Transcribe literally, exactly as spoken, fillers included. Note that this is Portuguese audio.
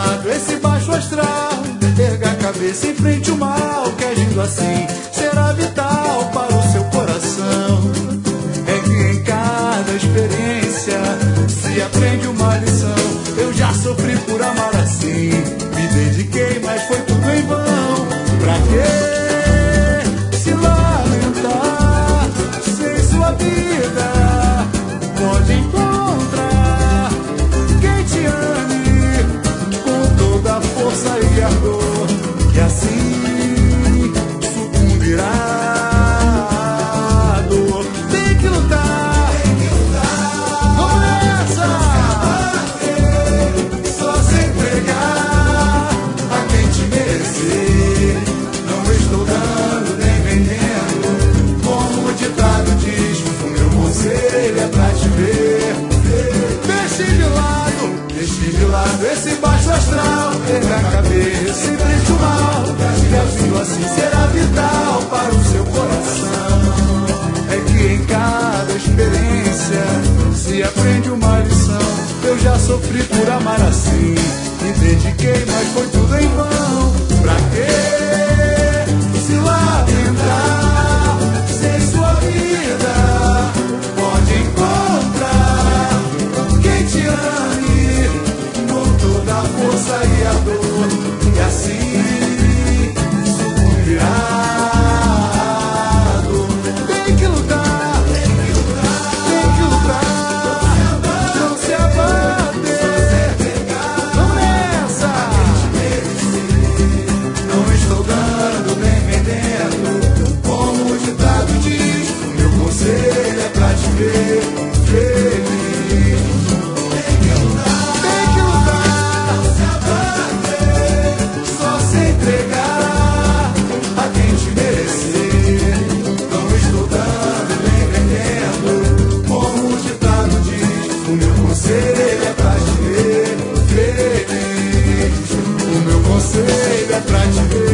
lado esse baixo astral. Erga a cabeça, enfrente o mal, que agindo assim será vital para o seu coração. É que em cada experiência se aprende uma lição. Eu já sofri por amar assim, me dediquei, mas foi tudo em vão. Pra quê se lamentar? Sem sua vida pode encontrar quem te ame com toda a força e ardor, que assim sucumbirá à dor. Tem que lutar, tem que lutar. Começa só se entregar a quem te merecer. Não estou dando nem vendendo, como o ditado diz. O meu conselho é pra te ver. Deixe de lado, deixe de lado esse baixo astral. Erga a cabeça e frente o mal, que agindo assim será vital para o seu coração. É que em cada experiência se aprende uma lição. Eu já sofri por amar assim, me dediquei, mas foi tudo em vão. Pra quê se lamentar? Sem sua vida pode encontrar quem te ame com toda a força e a dor, e assim sucumbirá à dor. Tem que lutar, tem que lutar, tem que lutar. Não se abater, vamos nessa. Não estou dando nem vendendo, como o ditado diz. O meu conselho é pra te ver feliz. Tem que lutar, tem que lutar. Não se abater, só se entregar a quem te merecer. Não estou dando nem vendendo, como o ditado diz. O meu conselho é pra te ver feliz. O meu conselho é pra te ver